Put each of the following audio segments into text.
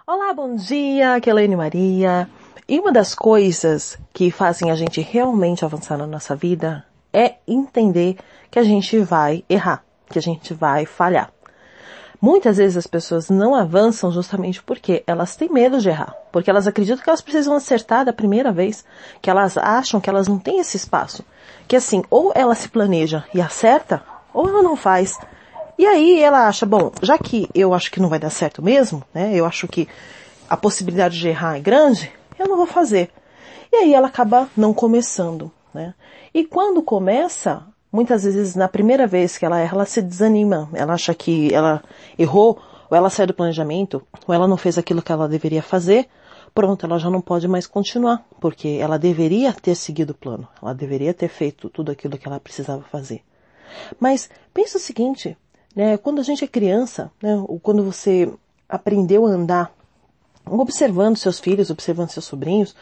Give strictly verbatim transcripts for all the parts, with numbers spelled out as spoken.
Olá, bom dia, aqui é a Elaine Maria. E uma das coisas que fazem a gente realmente avançar na nossa vida é entender que a gente vai errar, que a gente vai falhar. Muitas vezes as pessoas não avançam justamente porque elas têm medo de errar, porque elas acreditam que elas precisam acertar da primeira vez, que elas acham que elas não têm esse espaço, que assim, ou ela se planeja e acerta, ou ela não faz. E aí ela acha, bom, já que eu acho que não vai dar certo mesmo, né, eu acho que a possibilidade de errar é grande, eu não vou fazer. E aí ela acaba não começando, né. E quando começa, muitas vezes na primeira vez que ela erra, ela se desanima, ela acha que ela errou, ou ela saiu do planejamento, ou ela não fez aquilo que ela deveria fazer, pronto, ela já não pode mais continuar, porque ela deveria ter seguido o plano, ela deveria ter feito tudo aquilo que ela precisava fazer. Mas pensa o seguinte, né, quando a gente é criança, né, ou quando você aprendeu a andar, observando seus filhos, observando seus sobrinhos,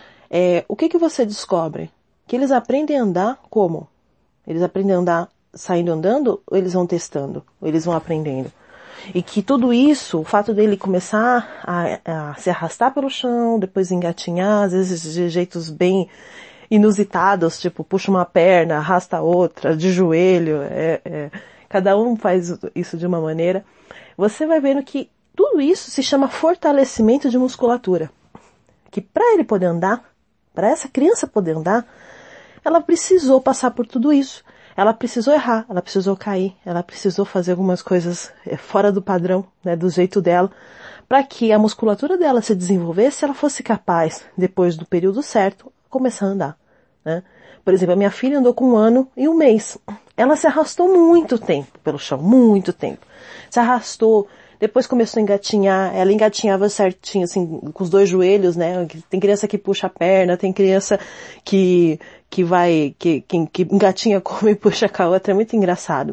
é, o que que você descobre? Que eles aprendem a andar como? Eles aprendem a andar saindo andando, ou eles vão testando, ou eles vão aprendendo? E que tudo isso, o fato dele começar a, a se arrastar pelo chão, depois engatinhar, às vezes de jeitos bem inusitados, tipo puxa uma perna, arrasta a outra, de joelho, é, é, cada um faz isso de uma maneira, você vai vendo que tudo isso se chama fortalecimento de musculatura. Que para ele poder andar, para essa criança poder andar, ela precisou passar por tudo isso. Ela precisou errar, ela precisou cair, ela precisou fazer algumas coisas fora do padrão, né, do jeito dela, para que a musculatura dela se desenvolvesse, ela fosse capaz, depois do período certo, começar a andar, né? Por exemplo, a minha filha andou com um ano e um mês. Ela se arrastou muito tempo pelo chão, muito tempo. Se arrastou, depois começou a engatinhar, ela engatinhava certinho, assim, com os dois joelhos, né? Tem criança que puxa a perna, tem criança que, que vai, que, que, que engatinha como e puxa com a outra, é muito engraçado.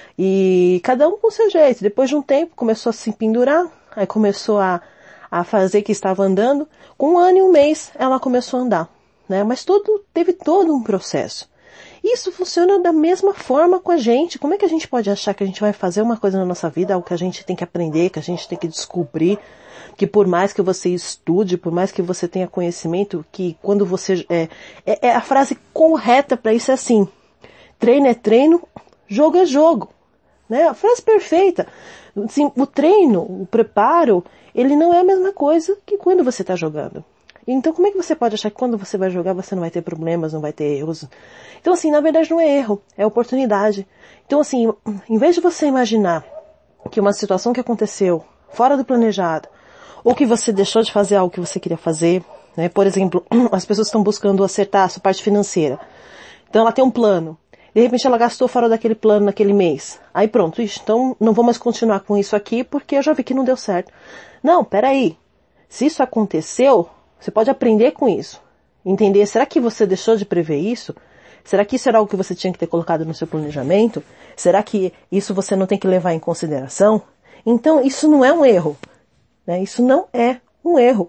E cada um com o seu jeito. Depois de um tempo começou a se pendurar, aí começou a, a fazer que estava andando. Com um ano e um mês ela começou a andar, né? Mas todo, teve todo um processo. Isso funciona da mesma forma com a gente. Como é que a gente pode achar que a gente vai fazer uma coisa na nossa vida, algo que a gente tem que aprender, que a gente tem que descobrir, que por mais que você estude, por mais que você tenha conhecimento, que quando você... É, é, é a frase correta para isso é assim, treino é treino, jogo é jogo. Né? A frase perfeita. Assim, o treino, o preparo, ele não é a mesma coisa que quando você está jogando. Então como é que você pode achar que quando você vai jogar você não vai ter problemas, não vai ter erros? Então assim, na verdade não é erro, é oportunidade. Então assim, em vez de você imaginar que uma situação que aconteceu fora do planejado, ou que você deixou de fazer algo que você queria fazer, né? Por exemplo, as pessoas estão buscando acertar a sua parte financeira. Então ela tem um plano. De repente ela gastou fora daquele plano naquele mês. Aí pronto, ixi, então não vou mais continuar com isso aqui porque eu já vi que não deu certo. Não, peraí. Se isso aconteceu, você pode aprender com isso. Entender, será que você deixou de prever isso? Será que isso era algo que você tinha que ter colocado no seu planejamento? Será que isso você não tem que levar em consideração? Então isso não é um erro, né? Isso não é um erro.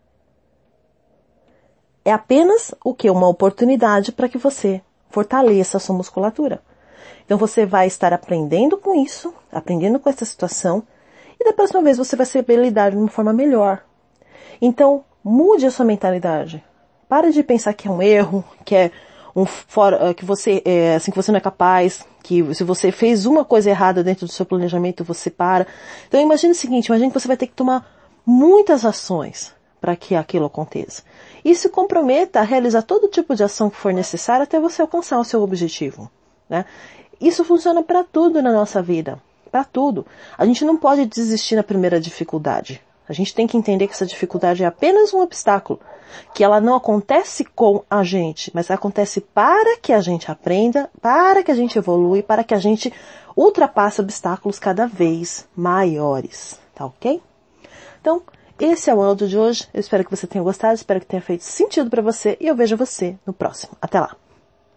É apenas o que? Uma oportunidade para que você fortaleça a sua musculatura. Então você vai estar aprendendo com isso, aprendendo com essa situação, e da próxima vez você vai saber lidar de uma forma melhor. Então, mude a sua mentalidade. Pare de pensar que é um erro, que é um fora, que você, é, assim, que você não é capaz, que se você fez uma coisa errada dentro do seu planejamento, você para. Então imagine o seguinte, imagine que você vai ter que tomar muitas ações para que aquilo aconteça. E se comprometa a realizar todo tipo de ação que for necessária até você alcançar o seu objetivo, né? Isso funciona para tudo na nossa vida, para tudo. A gente não pode desistir na primeira dificuldade. A gente tem que entender que essa dificuldade é apenas um obstáculo, que ela não acontece com a gente, mas acontece para que a gente aprenda, para que a gente evolui, para que a gente ultrapasse obstáculos cada vez maiores, tá ok? Então, esse é o áudio de hoje. Eu espero que você tenha gostado, espero que tenha feito sentido para você e eu vejo você no próximo. Até lá!